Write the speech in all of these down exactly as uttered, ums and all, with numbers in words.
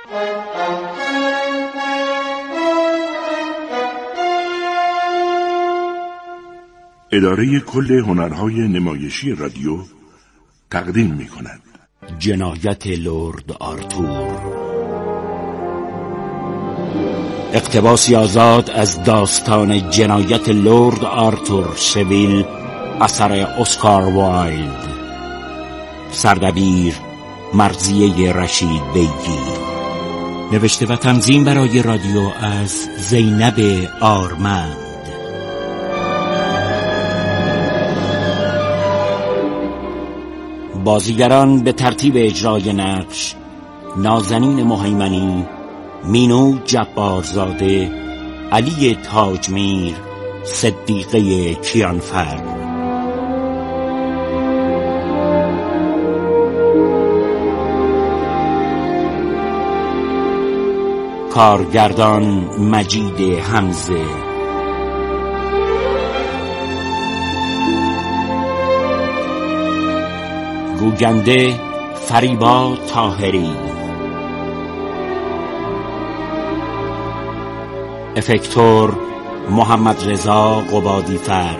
اداره کل هنرهای نمایشی رادیو تقدیم می کند جنایت لرد آرتور، اقتباسی آزاد از داستان جنایت لرد آرتور سویل اثر اسکار وایلد، سردبیر مرضیه رشید بیگی، نوشته و تنظیم برای رادیو از زینب آرمند. بازیگران به ترتیب اجرای نقش: نازنین مهیمنی، مینو جبارزاده، علی تاجمیر، صدیقه کیانفر. کارگردان مجید حمزه. گوینده فریبا طاهری. افکتور محمد رضا قبادیفر.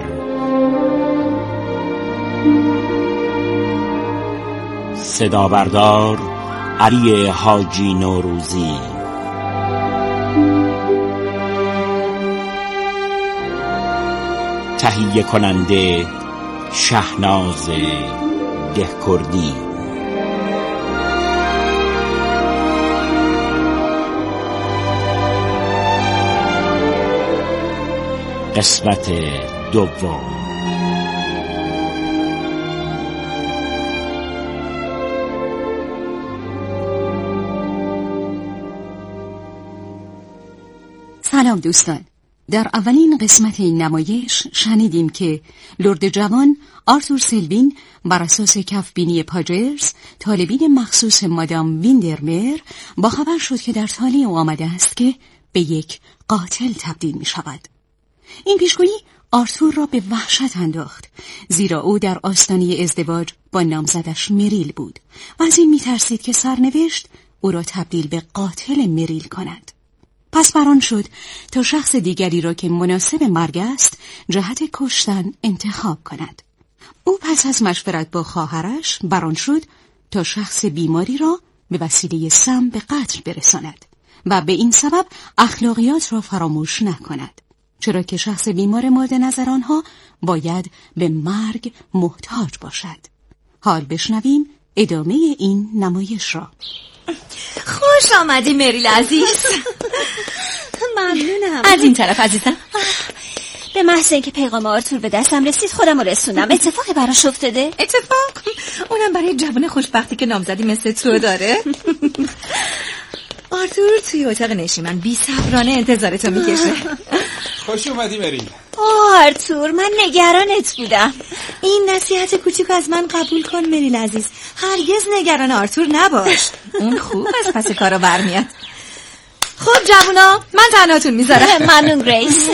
صدابردار علی حاجی نوروزی. تهیه کننده شهناز دهکردی. قسمت دوم. سلام دوستان. در اولین قسمت این نمایش شنیدیم که لرد جوان آرتور سلوین بر اساس کفبینی پاجرز، طالبین مخصوص مادام ویندرمر، با خبر شد که در طالع او آمده است که به یک قاتل تبدیل می شود. این پیشگویی آرتور را به وحشت انداخت، زیرا او در آستانه ازدواج با نامزدش مریل بود و از این می ترسید که سرنوشت او را تبدیل به قاتل مریل کند. پس بران شد تا شخص دیگری را که مناسب مرگ است جهت کشتن انتخاب کند. او پس از مشورت با خواهرش بران شد تا شخص بیماری را به وسیله سم به قتل برساند و به این سبب اخلاقیات را فراموش نکند، چرا که شخص بیمار مورد نظر آنها باید به مرگ محتاج باشد. حال بشنویم ادامه این نمایش را. خوش آمدی مریل عزیز. ممنونم. از این طرف عزیزم. به محض اینکه پیغام آرتور به دستم رسید خودم رو رسوندم. اتفاقی براش افتاده؟ اتفاق؟ اونم برای جوان خوشبختی که نامزدی مثل تو داره. آرتور توی اتاق نشیمن بی صبرانه انتظارتو میکشه. خوش اومدی مریل. آرتور من نگرانت بودم. این نصیحت کوچیک از من قبول کن مریل عزیز. هرگز نگران آرتور نباش. اون خوب از پس کارا برمیاد. خب جوونا من تنهاتون میذارم. ممنون گریس.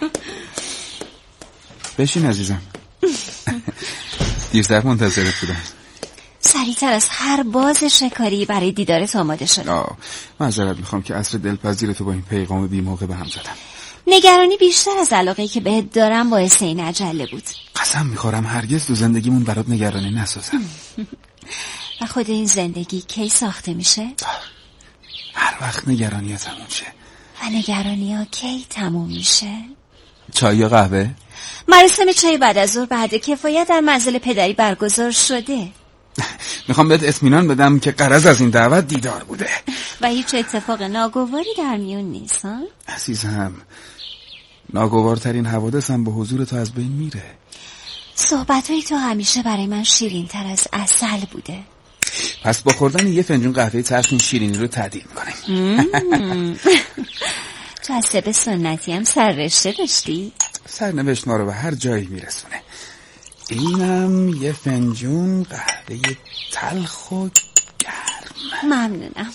بشین عزیزم. دیرتر منتظرت بودم. سریعتر از هر باز شکاری برای دیدارت آماده شدم. آه معذرت میخوام که عصر دلپذیرتو با این پیغام بی موقع به هم زدم. نگرانی بیشتر از علاقه‌ای که بهت دارم باعث این عجله بود. قسم میخورم هرگز تو زندگیمون برات نگرانی نسازم. و خود این زندگی کی ساخته میشه؟ هر وقت نگرانی ها تموم شه. و نگرانی ها کی تموم میشه؟ چای یا قهوه؟ مراسم چای بعد از ظهر بعد کفایت در منزل پدری برگزار شده. میخوام بهت اطمینان بدم که غرض از این دعوت دیدار بوده و هیچ اتفاق ناگواری در میون نیست. ها عزیزم، ناگوارترین حوادثم با حضور تو از بین میره. صحبتهای تو همیشه برای من شیرین تر از عسل بوده. پس با خوردن یه فنجون قهوه تلخ این شیرینی رو تعدیل میکنیم. تو از طب سنتی هم سررشته داشتی؟ سرنوشت ما رو به هر جایی میرسونه. اینم یه فنجون قهوه تلخ و گرم. ممنونم.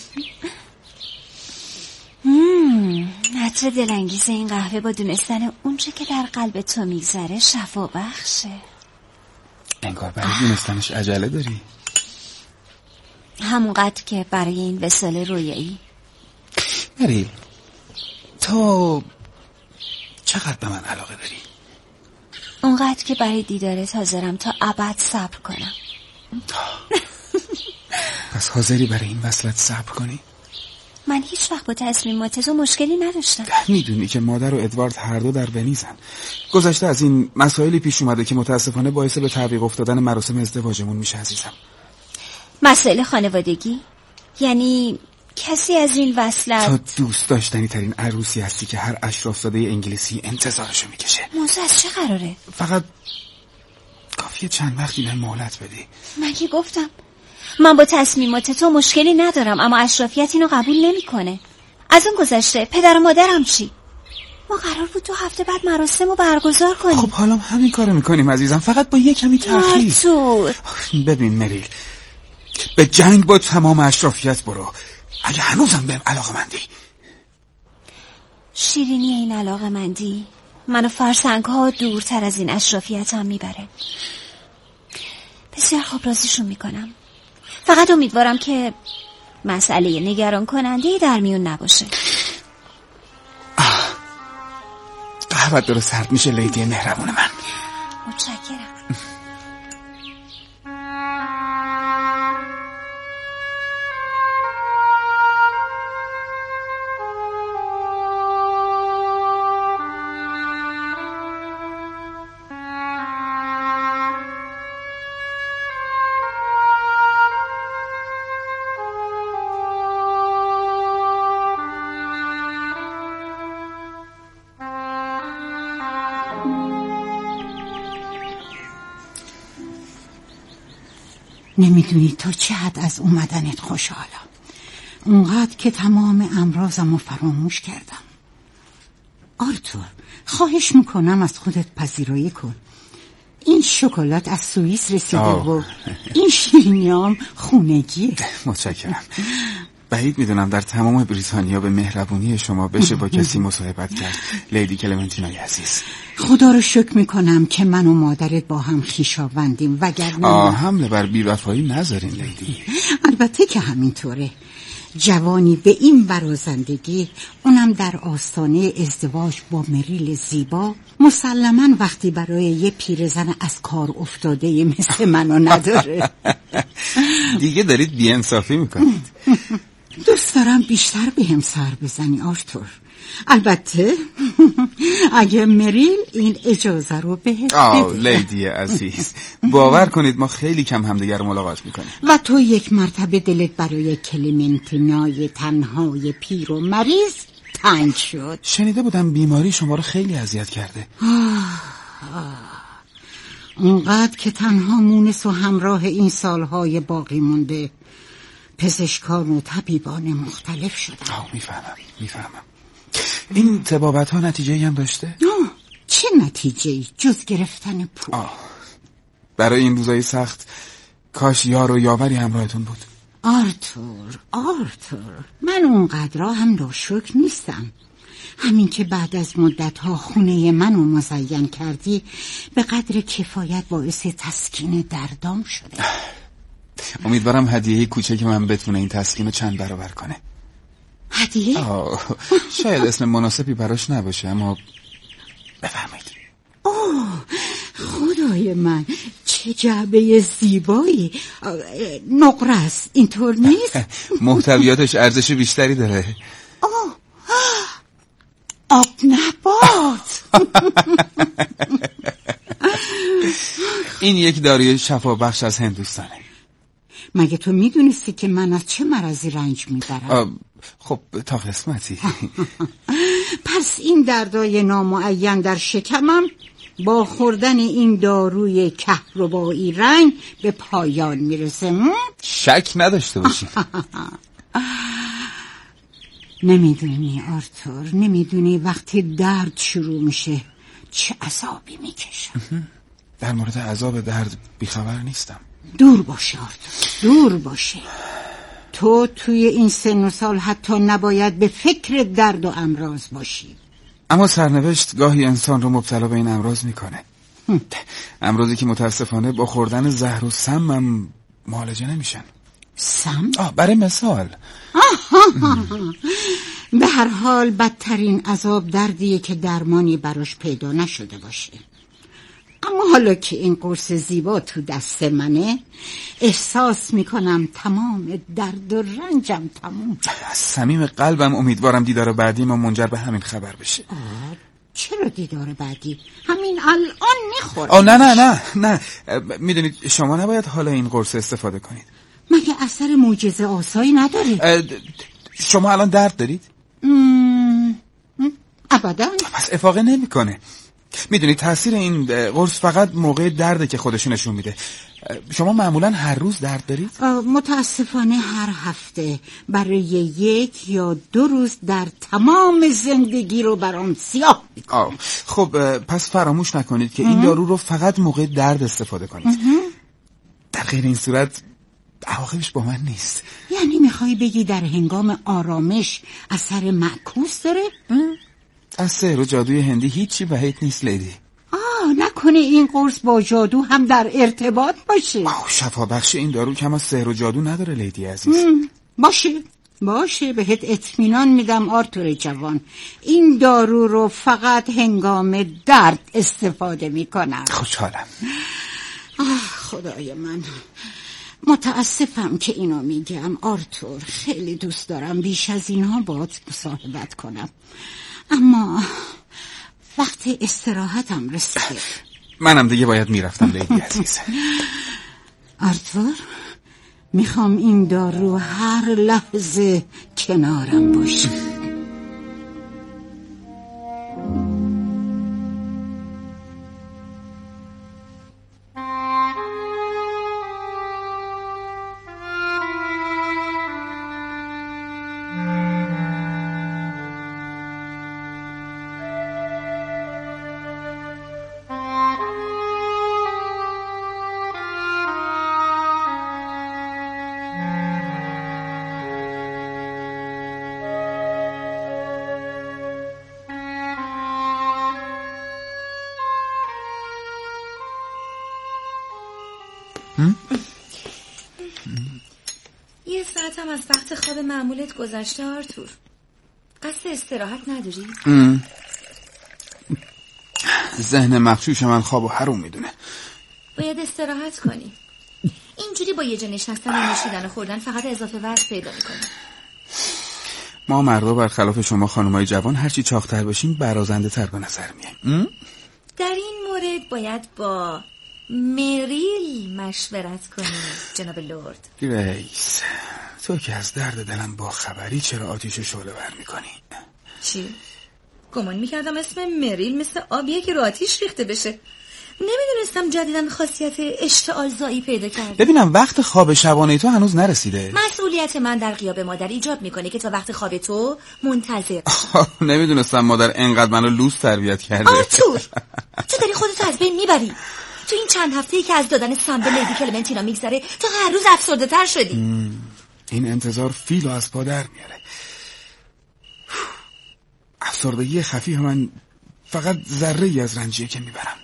مم، عطر دلانگیز این قهوه با دونستن اونچه که در قلب تو میگذره شفا بخشه. انگار برای دونستنش عجله داری. همونقدر که برای این وصال رویایی. مریل، تو چقدر به من علاقه داری؟ اونقدر که برای دیدارت حاضرم تا ابد صبر کنم. پس حاضری برای این وصلت صبر کنی؟ من هیچ وقت با تصمیمات تو مشکلی نداشتم. میدونی که مادر و ادوارد هر دو در ونیزن. گذشته از این مسائلی پیش اومده که متاسفانه باعث به تعویق افتادن مراسم ازدواجمون میشه عزیزم. مسائل خانوادگی؟ یعنی کسی از این وصلت؟ تو دوست داشتنی ترین عروسی هستی که هر اشرافزاده انگلیسی انتظارشو میکشه. موضوع از چه قراره؟ فقط کافیه چند وقتی به مهلت بدی. من که گفتم من با تصمیمات تو مشکلی ندارم، اما اشرافیت اینو قبول نمیکنه. از اون گذشته پدر و مادرم چی؟ ما قرار بود دو هفته بعد مراسم رو برگزار کنیم. خب حالا همین کارو میکنیم عزیزم، فقط با یه کمی تأخیر. آرتور ببین مریل، به جنگ با تمام اشرافیت برو اگه هنوزم بهم علاقه مندی. شیرینی این علاقه مندی منو فرسنگ ها دورتر از این اشرافیت هم میبره. بسیار خوب راضیشون میکنم، فقط امیدوارم که مسئله نگران کننده در میون نباشه. قهوت داره سرد میشه لیدی مهربون من. متشکرم. نمیدونی تو چقدر از اومدنت خوشحالم. اونقدر که تمام امراضمو فراموش کردم. آرتور، خواهش میکنم از خودت پذیرایی کن. این شکلات از سوئیس رسیده و این شیرینیام خونگیه. متشکرم. بعید میدونم در تمام بریتانیا به مهربونی شما بشه با کسی مصاحبت کرد، لیدی کلمنتینای عزیز. خدا رو شکر میکنم که من و مادرت با هم خویشاوندیم، وگرنه آه حمله بر بی‌وفایی نذارین لیدی. البته که همینطوره. جوانی به این برازندگی، اونم در آستانه ازدواج با مریل زیبا، مسلماً وقتی برای یه پیرزن از کار افتاده مثل منو نداره. دیگه دارید بی‌انصافی میکنید. دوست دارم بیشتر به هم سر بزنی آرتور. البته اگه مریل این اجازه رو بهت آه بده. لیدی عزیز، باور کنید ما خیلی کم همدیگر رو ملاقات میکنیم. و تو یک مرتبه دلت برای کلمنتینای تنهای پیر و مریض تنگ شد. شنیده بودم بیماری شما رو خیلی اذیت کرده. آه آه. اونقدر که تنها مونس و همراه این سالهای باقی مونده. پزشکان و طبیبان مختلف شدن. آه میفهمم میفهمم. این طبابت ها نتیجه هم داشته؟ آه چه نتیجه جز گرفتن پول؟ آه برای این روزای سخت کاش یار و یاوری همراهتون بود. آرتور آرتور من اونقدر هم ناشکر نیستم. همین که بعد از مدتها خونه منو مزین کردی به قدر کفایت باعث تسکین دردام شده. امیدوارم هدیه کوچک من بتونه این تسکین رو چند برابر کنه. هدیه؟ آه شاید اسم مناسبی براش نباشه، اما بفرمایید. اوه خدای من چه جعبه زیبایی. نقره است اینطور نیست؟ محتویاتش ارزش بیشتری داره. اوه آب نبات. این یک داروی شفا بخش از هندوستانه. مگه تو میدونستی که من از چه مرضی رنج میبرم؟ خب تا قسمتی. پس این دردای نامعین در شکمم با خوردن این داروی کهربایی رنگ به پایان میرسه. شک نداشته باشی. نمیدونی آرتور، نمیدونی وقتی درد شروع میشه چه عذابی میکشم. در مورد عذاب درد بیخبر نیستم. دور باشه آرتور، دور باشه. تو توی این سن و سال حتی نباید به فکر درد و امراض باشی. اما سرنوشت گاهی انسان رو مبتلا به این امراض میکنه. امراضی که متاسفانه با خوردن زهر و سم هم معالجه نمیشن. سم؟ آه برای مثال به هر حال بدترین عذاب دردیه که درمانی براش پیدا نشده باشه. اما حالا که این قرص زیبا تو دست منه، احساس میکنم تمام درد و رنجم تموم. از صمیم قلبم امیدوارم دیدار بعدی ما منجر به همین خبر بشه. آه چرا دیدار بعدی؟ همین الان میخورم. آه نه نه نه نه میدونید شما نباید حالا این قرص استفاده کنید. مگه اثر معجزه آسایی نداره؟ شما الان درد دارید؟ ابدا. پس افاقه نمیکنه. میدونید تاثیر این قرص فقط موقع درده که خودش نشون میده. شما معمولا هر روز درد دارید؟ متاسفانه هر هفته برای یک یا دو روز در تمام زندگی رو برام سیاه میکنه. خب پس فراموش نکنید که این دارو رو فقط موقع درد استفاده کنید. در غیر این صورت عواقبش با من نیست. یعنی میخوای بگی در هنگام آرامش اثر معکوس داره؟ از سحر و جادوی هندی هیچی بعید نیست لیدی. آه نکنه این قرص با جادو هم در ارتباط باشه. آه شفا بخش این دارو کم از سحر و جادو نداره لیدی عزیز. باشه باشه بهت اطمینان میدم آرتور جوان، این دارو رو فقط هنگام درد استفاده میکنم. خوشحالم. آه خدای من، متاسفم که اینو میگم آرتور، خیلی دوست دارم بیش از اینها باهات مصاحبت کنم، اما وقت استراحتم رسیده. منم دیگه باید میرفتم لیدی عزیز. آرتور میخوام این دارو هر لحظه کنارم باشه. یه ساعت هم از وقت خواب معمولت گذشته آرتور. قصد استراحت نداری؟ ام. ذهن مغشوش من خواب و حروم میدونه. باید استراحت کنی. اینجوری با یه جا نشستن و نوشیدن و خوردن فقط اضافه وزن پیدا میکنی. ما مردا برخلاف شما خانمای جوان هرچی چاق‌تر بشیم برازنده تر به نظر میایم. در این مورد باید با مریل مشورت کنی جناب لرد. گریس، تو که از درد دلم با خبری چرا آتیش شعله ور میکنی؟ چی؟ گمان میکردم اسم مریل مثل آبیه که رو آتیش ریخته بشه. نمیدونستم جدیدن خاصیت اشتعال زایی پیدا کرده. ببینم وقت خواب شبانه تو هنوز نرسیده. مسئولیت من در غیاب مادر ایجاب میکنه که تا وقت خواب تو منتظر. نمیدونستم مادر انقدر منو لوس تربیت کرده. آرتور، تو داری خودتو از بین میبری. تو این چند هفته‌ای که از دادن سم به لیدی کلمنتینا میگذره تو هر روز افسرده تر شدی. این انتظار فیلو از پا در میاره. افسردگی خفیف من فقط ذره‌ای از رنجیه که میبرم.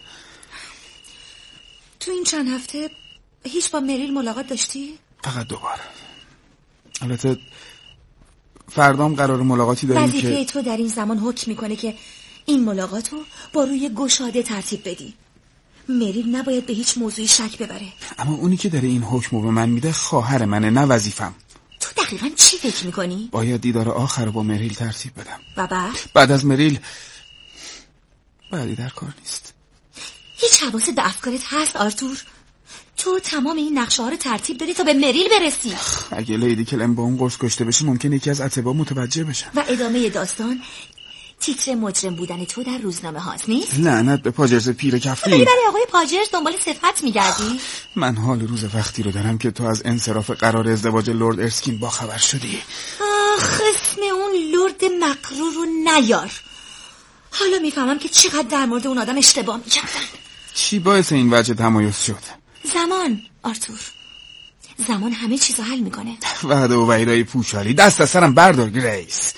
تو این چند هفته هیچ با مریل ملاقات داشتی؟ فقط دوبار. البته فردام قرار ملاقاتی داریم که وظیفه تو در این زمان حکم میکنه که این ملاقاتو با روی گشاده ترتیب بدی. مریل نباید به هیچ موضوعی شک ببره. اما اونی که داره این حکمو به من میده خواهر منه، نه وظیفم. تو دقیقاً چی فکر میکنی؟ باید دیدار آخر با مریل ترتیب بدم. و بعد؟ بعد از مریل بعدی در کار نیست. هیچ حواست به افکارت هست آرتور؟ تو تمام این نقشه ها رو ترتیب دادی تا به مریل برسی. اگه لیدی کلم با اون قرص کشته بشه ممکنه یکی از اتباع متوجه بشن. و ادامه داستان تیتر مجرم بودن تو در روزنامه هاست نیست؟ لعنت به پاجرز پیر کفری. داری برای آقای پاجرز دنبال صفت میگردی؟ من حال روز وقتی رو دارم که تو از انصراف قرار ازدواج لرد ارسکین با خبر شدی. آخ اسم اون لرد مقرور رو نیار. حالا میفهمم که چقدر در مورد اون آدم اشتباه میکردن. چی باعث این وجه تمایز شد؟ زمان آرتور، زمان همه چیزو حل میکنه. وعده و وعیدهای پوشالی دست از سرم بردار گریس.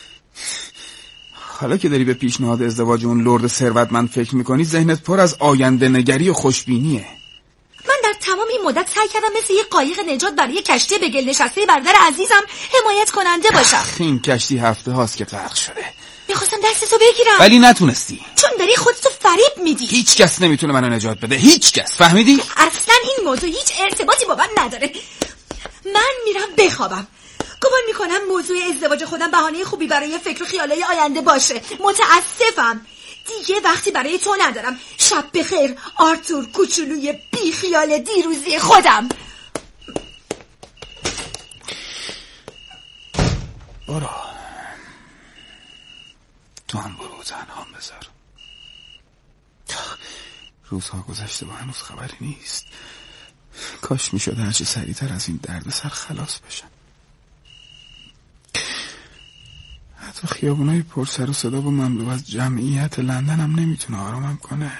حالا که داری به پیشنهاد ازدواج اون لرد ثروتمند فکر میکنی ذهنت پر از آینده نگری و خوشبینیه. من در تمام این مدت سعی کردم مثل یه قایق نجات برای یه کشتی به گل نشسته برادر عزیزم حمایت کننده باشم. این کشتی هفته هاست که غرق شده. میخواستم دستتو بگیرم ولی نتونستی. چون داری خودتو فریب میدی. هیچ کس نمیتونه منو نجات بده. هیچ کس. فهمیدی؟ اصلا این موضوع هیچ ارتباطی با من نداره. من میرم بخوابم. گمان میکنم موضوع ازدواج خودم بهانه خوبی برای فکر و خیالای آینده باشه. متاسفم. دیگه وقتی برای تو ندارم. شب بخیر آرتور کوچولوی بی خیال دیروزی خودم. برو. تو هم برو تنهام بذار. روزها گذشته و هنوز خبری نیست. کاش میشد هرچه سریعتر از این درد سر خلاص بشم. حتی خیابونای پر سر و صدا و مملو از جمعیت لندن هم نمیتونه آرامم کنه.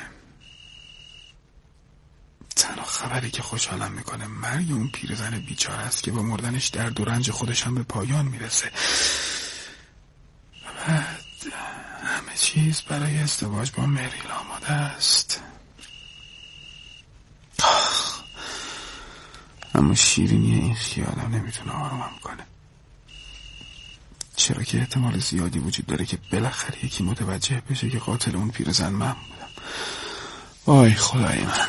تنها خبری که خوشحالم میکنه مرگ اون پیرزن بیچاره است که با مردنش درد و رنج خودش هم به پایان میرسه. بعد همه چیز برای ازدواج با مریل آماده است. اما شیرینی این خیالم نمیتونه آرامم کنه. چرا که احتمال زیادی وجود داره که بالاخره یکی متوجه بشه که قاتل اون پیرزن من بودم. وای خدای من.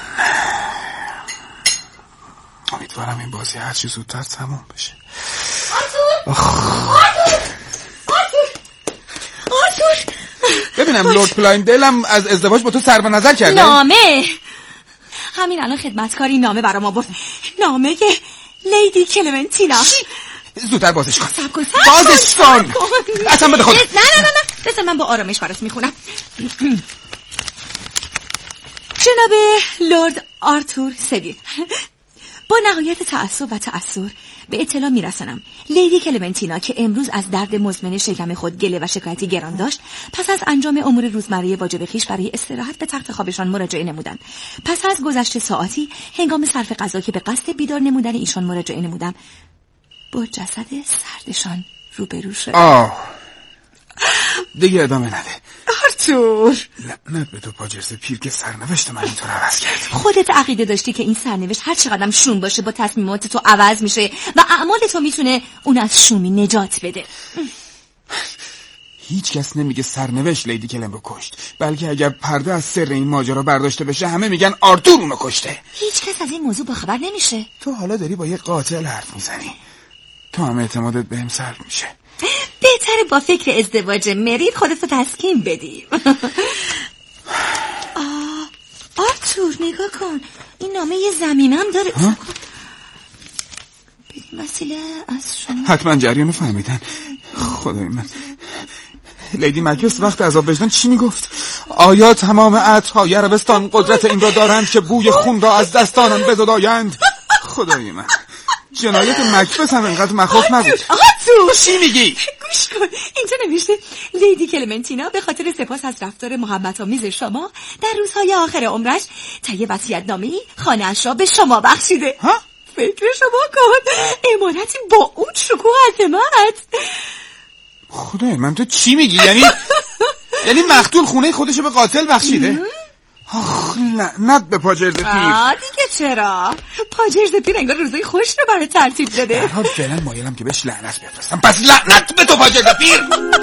امیدوارم این بازی هرچی زودتر تموم بشه. آرتور! آرتور! آرتور! آرتور! ببینم لورد پلایندیلم از ازدواج با تو سر به نظر کرده؟ نامه! همین الان خدمتکاری نامه برام آورد. نامه لیدی کلمنتینا. زودتر بازش کن. سب کن بازش کن. اصلا بده خود. نه نه نه نه. بذار من با آرامش برات میخونم. جناب لورد آرتور سویل، با نهایت تعصب و تأثر به اطلاع میرسانم لیدی کلمنتینا که امروز از درد مزمن شکم خود گله و شکایتی گران داشت، پس از انجام امور روزمره واجب خویش برای استراحت به تخت خوابشان مراجعه نمودند. پس از گذشت ساعتی هنگام صرف غذا که به قصد بیدار نمودن ایشان مراجعه نمودم، با جسد سردشان روبرو شد. آه دیگه ادامه نده آرتور. لعنت به تو پاجرس پیر که سرنوشت من اینطور عوض کرد. خودت عقیده داشتی که این سرنوشت هر چقدر شوم باشه با تصمیمات تو عوض میشه و اعمال تو میتونه اون از شومی نجات بده. هیچ کس نمیگه سرنوشت لیدی کلم رو کشت، بلکه اگر پرده از سر این ماجرا برداشته بشه همه میگن آرتور اونو کشته. هیچ کس از این موضوع باخبر نمیشه. تو حالا داری با یه قاتل حرف میزنی. تو هم اعتمادت بهم سلب میشه. بهتره با فکر ازدواج مریل خودتو تسکین بدی. آه آرتور نگاه کن، این نامه یه زمینم داره. بدین وسیله از شما. حتما جریانو فهمیدن. خدای من، لیدی مکبث وقت عذاب وجدان چی میگفت؟ آیا تمام عطرهای عربستان قدرت این را دارند که بوی خون را از دستانم بزدایند؟ خدای من، جنایت مکبث هم اینقدر مخوف نبود. آرتور چی میگی؟ گوش کن، اینجا نوشته لیدی کلمنتینا به خاطر سپاس از رفتار محبت آمیز شما در روزهای آخر عمرش طی وصیت‌نامه‌ای خانه‌اش را به شما بخشیده. ها؟ فکر شما کن، امارتی با اون شکوه عظمت. خدای من، تو چی میگی؟ یعنی یعنی مقتول خونه خودشو به قاتل بخشیده؟ آخ لعنت به پاجرز پیر. آه دیگه چرا؟ پاجرز پیر انگار روزای خوش رو برای ترتیب داده. در حال فعلا مایلم که بهش لعنت بفرستم. پس لعنت به تو پاجرز پیر.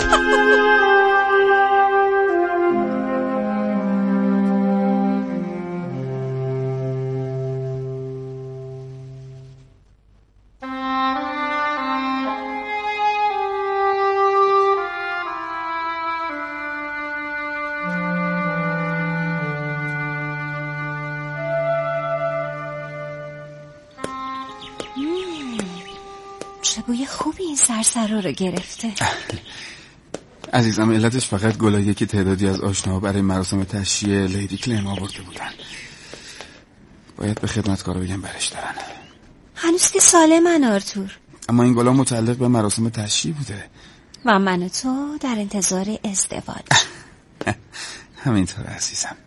چه بوی خوبی این سرسرا رو گرفته. عزیزم، علتش فقط گلاییه که تعدادی از آشناها برای مراسم تشییع لیدی کلم آورده بودن. باید به خدمتکارا بگم برش دارن. هنوز که سالمن آرتور. اما این گلا متعلق به مراسم تشییع بوده و من و تو در انتظار ازدواج. همینطور عزیزم.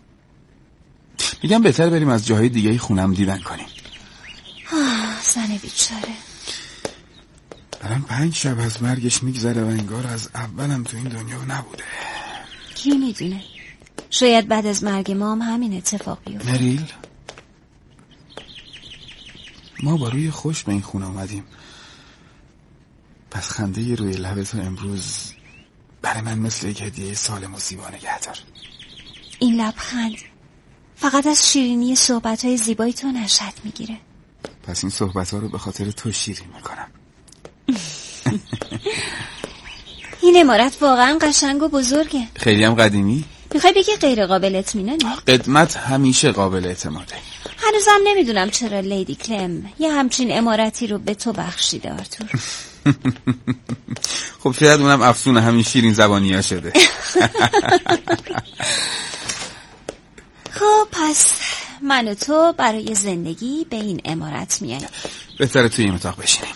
میگم بهتر بریم از جاهای دیگه خونم دیدن کنیم. آه زن بیچاره. الان پنج شب از مرگش میگذره و انگار از اولم تو این دنیا نبوده. کی میدونه؟ شاید بعد از مرگ ما هم همین اتفاق بیفته. مریل؟ ما با روی خوش به این خونه اومدیم، پس خنده روی لب تو امروز برای من مثل یک هدیه سالم و زیبا نگه دار. این لبخند فقط از شیرینی صحبت‌های زیبای تو نشأت میگیره. پس این صحبت‌ها رو به خاطر تو شیرین میکنم. این عمارت واقعا قشنگ و بزرگه. خیلی هم قدیمی؟ میخوای بگی غیر قابل اطمینانی؟ قدمت همیشه قابل اعتماده. هنوزم نمیدونم چرا لیدی کلم یه همچین عمارتی رو به تو بخشیده آرتور. خب شاید اونم افسون همین شیرین زبانی ها شده. خب پس من و تو برای زندگی به این عمارت میاییم. بهتره توی این اتاق بشینیم.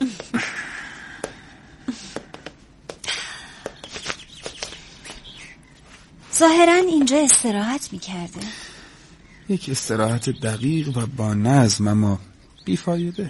ظاهرا اینجا استراحت میکرده. یک استراحت دقیق و با نظم اما بیفایده.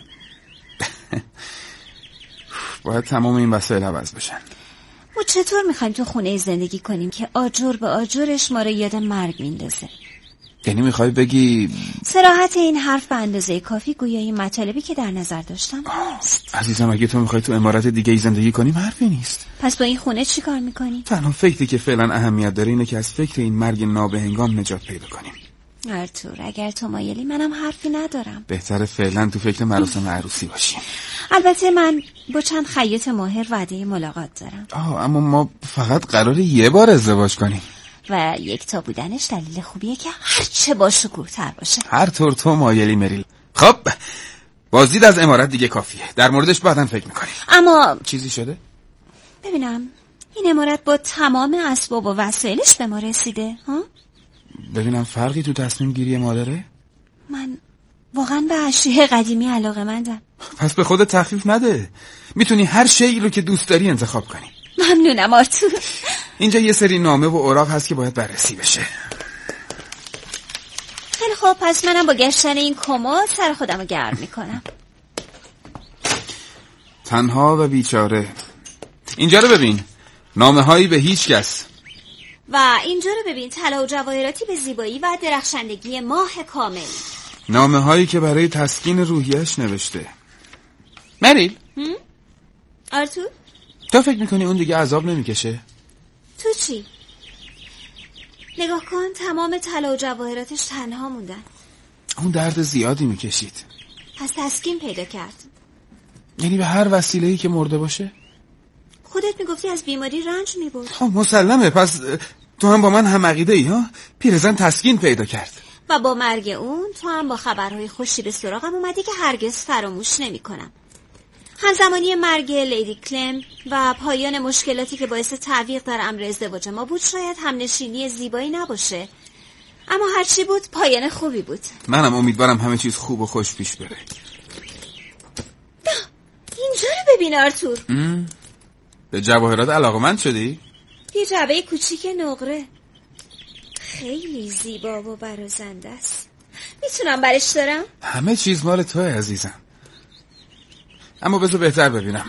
باید تمام این وسایل عوض بشن. ما چطور میخوایم تو خونه زندگی کنیم که آجر به آجرش ما رو یاد مرگ میندازه؟ یعنی میخوای بگی صراحت این حرف به اندازه کافی گویا این مطالبی که در نظر داشتم نیست. عزیزم اگه تو میخوای تو عمارت دیگه ای زندگی کنیم حرفی نیست. پس با این خونه چی کار میکنی؟ تنها فکری که فعلا اهمیت داره اینه که از فکر این مرگ نابهنگام نجات پیدا کنیم. آرتور اگر تو مایلی منم حرفی ندارم. بهتره فعلا تو فکر مراسم عروسی باشیم. البته من با چند خیاط ماهر وعده ملاقات دارم. آه اما ما فقط قراره یه بار ازدواج کنیم و یک تا بودنش دلیل خوبیه که هرچه با شکوه‌تر باشه. هر طور تو مایلی مریل. خب بازدید از عمارت دیگه کافیه، در موردش بعداً فکر میکنیم. اما چیزی شده؟ ببینم این عمارت با تمام اسباب و وسایلش به ما رسیده ها؟ ببینم فرقی تو تصمیم گیری ما داره؟ من واقعا به اشیاء قدیمی علاقه‌مندم. پس به خودت تخفیف نده، میتونی هر شیئی رو که دوست داری انتخاب کنی. ممنونم آرتور. اینجا یه سری نامه و اوراق هست که باید بررسی بشه. خیلی خوب پس منم با گشتن این کمد سر خودم رو گرم میکنم. تنها و بیچاره. اینجا رو ببین، نامه هایی به هیچ کس. و اینجا رو ببین، طلا و جواهراتی به زیبایی و درخشندگی ماه کامل. نامه هایی که برای تسکین روحیش نوشته. مریل آرتور تو فکر میکنی اون دیگه عذاب نمیکشه؟ تو چی؟ نگاه کن تمام طلا و جواهراتش تنها موندن. اون درد زیادی میکشید. پس تسکین پیدا کرد. یعنی به هر وسیله‌ای که مرده باشه؟ خودت میگفتی از بیماری رنج میبرد. خب مسلمه، پس تو هم با من هم عقیده ای ها؟ پیرزن تسکین پیدا کرد و با مرگ اون تو هم با خبرهای خوشی به سراغم اومدی که هرگز فراموش نمی کنم. همزمانی مرگ لیدی کلم و پایان مشکلاتی که باعث تعویق در امر ازدواج ما بود شاید همنشینی زیبایی نباشه، اما هرچی بود پایان خوبی بود. منم امیدوارم همه چیز خوب و خوش پیش بره. اینجا رو ببین آرتور. ام. به جواهرات علاقمند شدی؟ یه جعبه کوچیک نقره خیلی زیبا و برازنده است. میتونم برش دارم؟ همه چیز مال توه عزیزم. اما بذار بهتر ببینم.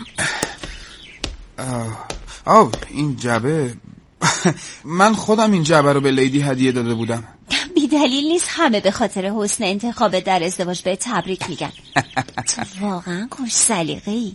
آه, آه این جعبه من خودم این جعبه رو به لیدی هدیه داده بودم. بی دلیل نیست همه به خاطر حسن انتخاب در ازدواج به تبریک میگن. تو واقعا خوش سلیقه‌ای.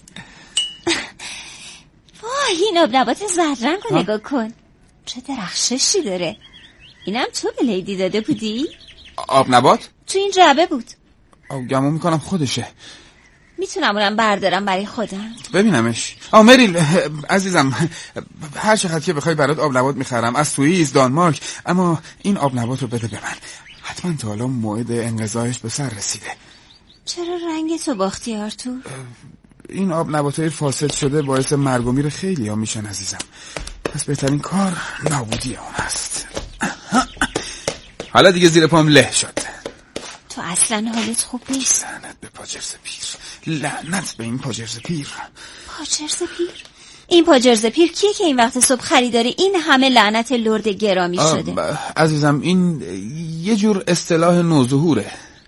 وای این آب نبات زرد رنگ رو نگاه کن، چه درخششی داره. اینم تو به لیدی داده بودی؟ آب نبات؟ تو این جعبه بود. آه گمون میکنم خودشه. میتونم اونم بردارم برای خودم؟ ببینمش. آه مریل عزیزم، هر چقدر که بخوای برات آب نبات میخرم، از سوئیس، دانمارک، اما این آب نبات رو بده به من. حتما تا حالا موعد انقضایش به سر رسیده. چرا رنگ تو باختی آرتور؟ این آب نباتای فاسد شده باعث مرگ و میر خیلی ها میشن عزیزم. پس بهترین کار نابودی اون هست. حالا دیگه زیر پام له شد. تو اصلا حالت خوب نیست. لعنت به پاجرز پیر، لعنت به این پاجرز پیر. پاجرز پیر؟ این پاجرز پیر کیه که این وقت صبح خریداره این همه لعنت لرد گرامی شده؟ عزیزم این یه جور اصطلاح نوظهوره.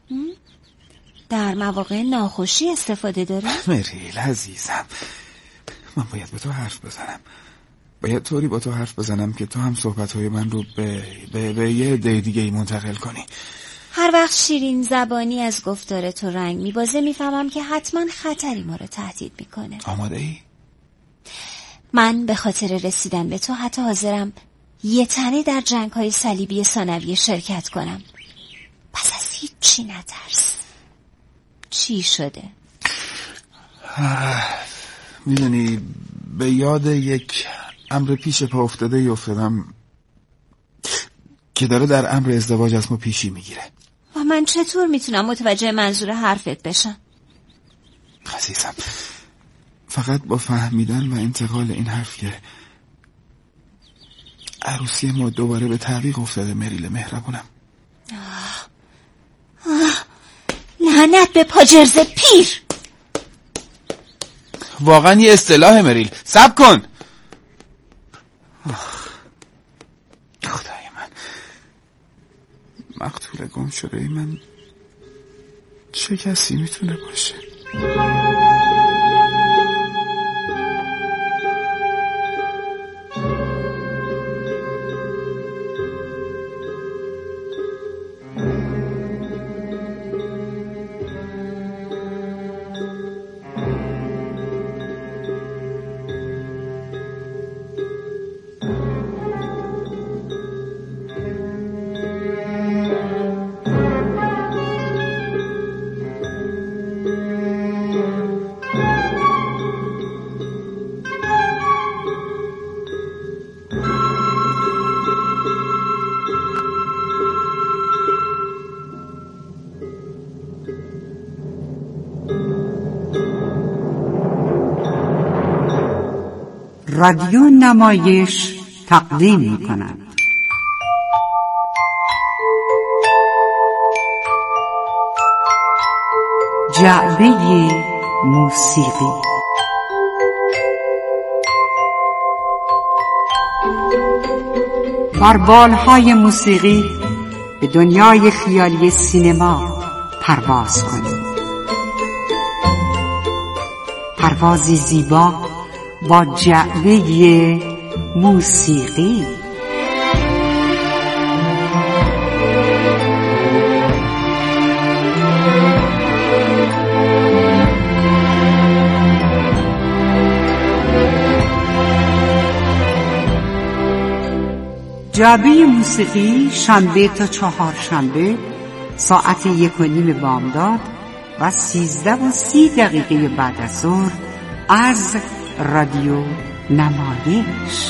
در مواقع ناخوشی استفاده داره؟ مریل عزیزم، من باید با تو حرف بزنم. باید طوری با تو حرف بزنم که تو هم صحبتهای من رو به, به, به یه عده دیگه ای منتقل کنی. هر وقت شیرین زبانی از گفتار تو رنگ میبازه میفهمم که حتما خطری ما رو تهدید میکنه. آماده ای؟ من به خاطر رسیدن به تو حتی حاضرم یه تنه در جنگ‌های صلیبی ثانویه شرکت کنم. پس از هیچ چی نترس. چی شده؟ میدونی به یاد یک امر پیش پا افتاده ای افتادم که داره در امر ازدواج از ما پیشی میگیره. و من چطور میتونم متوجه منظور حرفت بشم؟ عزیزم، فقط با فهمیدن و انتقال این حرف که عروسی ما دوباره به تعویق افتاده. مریل مهربونم. آه. آه. لعنت به پاجرز پیر. واقعا یه اصطلاح مریل. صبر کن. خدای من، مقتول گم شده ای من چه کسی میتونه باشه؟ رادیو نمایش تقدیم می کند. جعبه موسیقی. بر بالهای موسیقی به دنیای خیالی سینما پرواز کنید. پروازی زیبا با جعبه موسیقی. جعبه موسیقی شنبه تا چهار شنبه ساعت یک و نیم بامداد و سیزده و سی دقیقه بعد از ظهر از رادیو نمایش.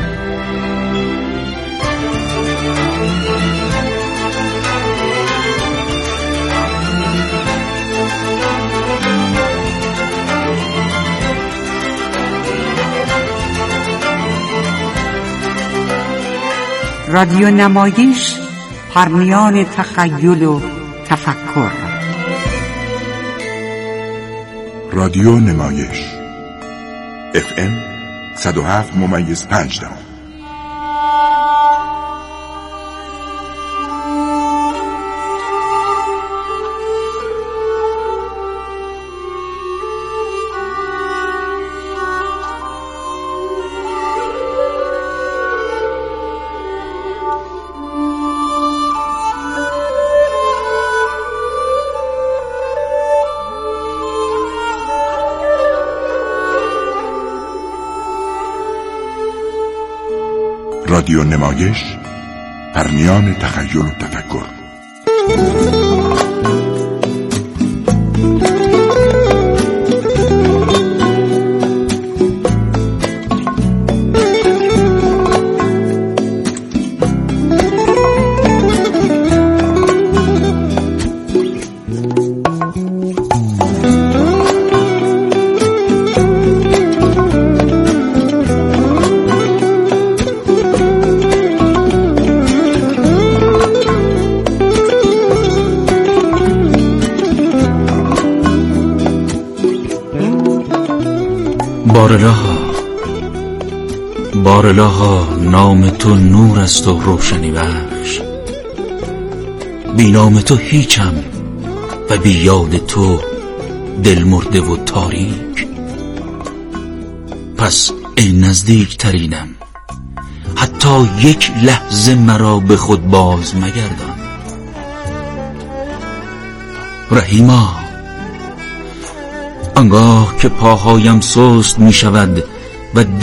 رادیو نمایش، پرنیان تخیل و تفکر. رادیو نمایش اف ام صد و هفت ممیز پنج دهم. رادیو نمایش، پرنیان تخیل و تفکر. بارالها بارالها نام تو نور است و روشنی بخش، بی نام تو هیچم و بی یاد تو دل مرده و تاریک. پس ای نزدیک ترینم، حتی یک لحظه مرا به خود باز مگردان. رحیما، آنگاه که پاهایم سست می شود و